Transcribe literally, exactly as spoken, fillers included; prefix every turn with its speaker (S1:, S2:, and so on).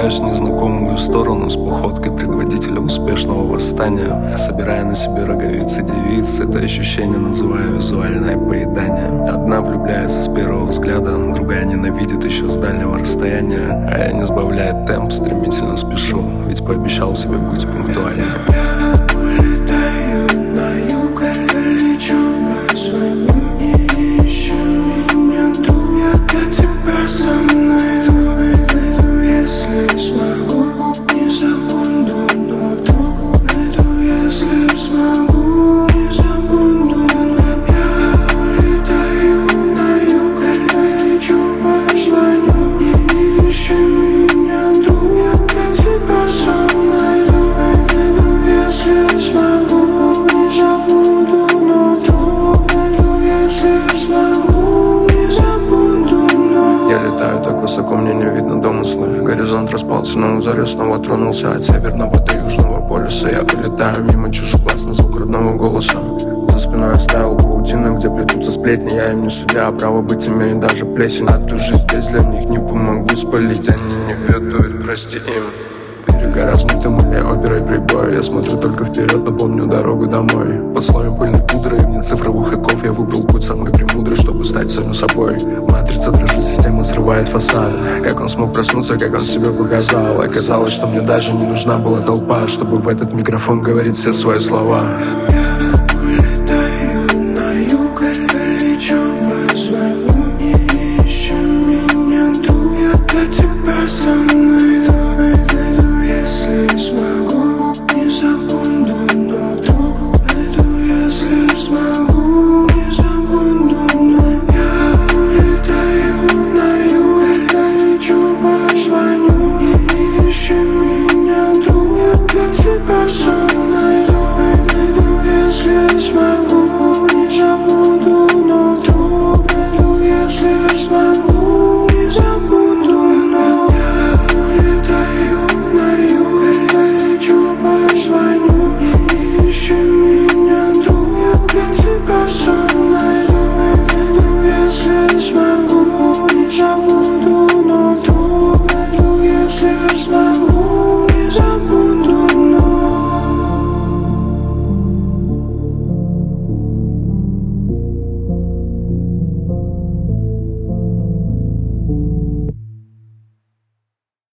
S1: Направляюсь в незнакомую сторону с походкой предводителя успешного восстания, собирая на себе роговицы девиц. Это ощущение называю визуальное поедание. Одна влюбляется с первого взгляда, другая ненавидит еще с дальнего расстояния. А я, не сбавляя темп, стремительно спешу, ведь пообещал себе быть пунктуальным.
S2: Высоко мне не видно домыслы. Горизонт распался, но заре снова тронулся от северного до южного полюса. Я пролетаю мимо чужих глаз на звук родного голоса. За спиной оставил паутину, где плетутся сплетни. Я им не судья, а право быть имеет даже плесень. А ту жизнь здесь для них не помогу спалить. Они не ведают, прости им. Берега размыты мне оперой прибой. Я смотрю только вперед, но помню дорогу домой. Под слоем пыльной пудры и вне цифровых оков я выбрал путь самый премудрый, чтобы стать самим собой. Матрица дрожит, система срывает фасад. Как он смог проснуться, как он себя показал. Оказалось, что мне даже не нужна была толпа, чтобы в этот микрофон говорить все свои слова.
S3: Смогу, не забуду.